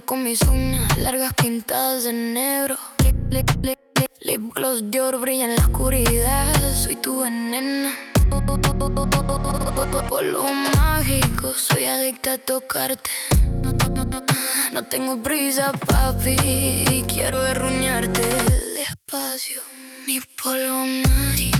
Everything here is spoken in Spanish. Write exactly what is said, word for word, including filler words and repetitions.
con mis uñas largas pintadas de negro. Lip, lip, lip, lip, lip gloss de oro brilla en la oscuridad. Soy tu veneno, polvo mágico, soy adicta a tocarte. No tengo prisa, papi, quiero derruñarte despacio. Mi polvo mágico.